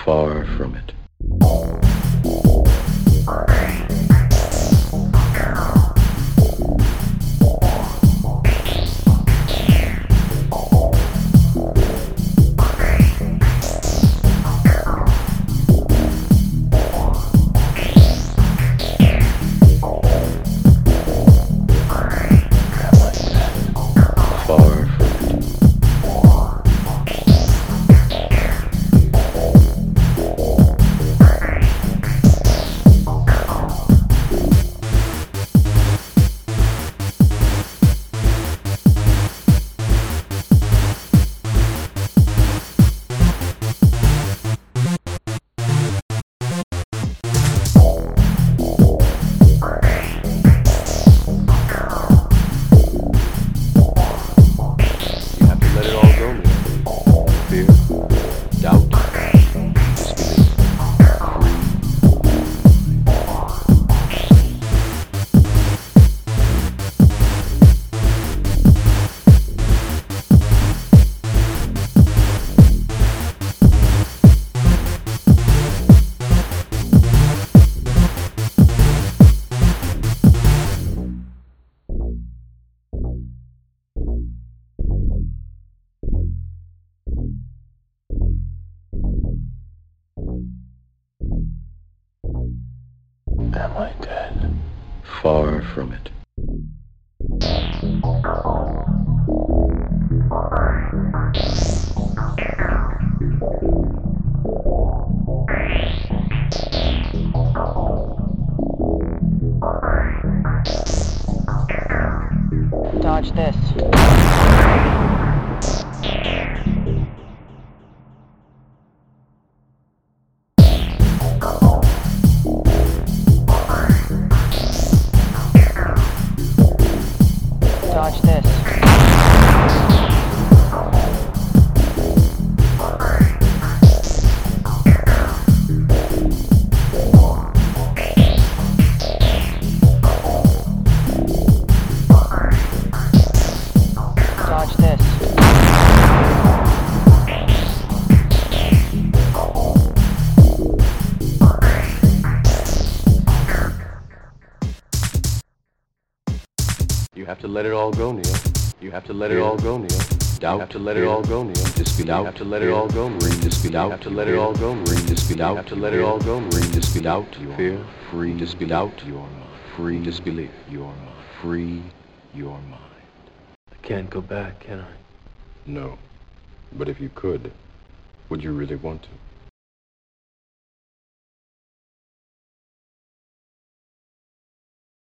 Far from it. Far from it. Fear, doubt, disbelief. Am I dead? Far from it. Dodge this. Dodge this. Dodge this. You have to let it all go, Neil. You have to let it all go, Neil. Doubt. You have to let it all go, Neil. Disbelief. You have to let it all go, Neil. Disbelief. You have to let it all go, Neil. Disbelief. You have to let it all go, Neil. Disbelief. Fear. Free. Disbelief. Your mind. Free. Disbelief. Your mind. Free your mind. I can't go back, can I? No. But if you could, would you really want to?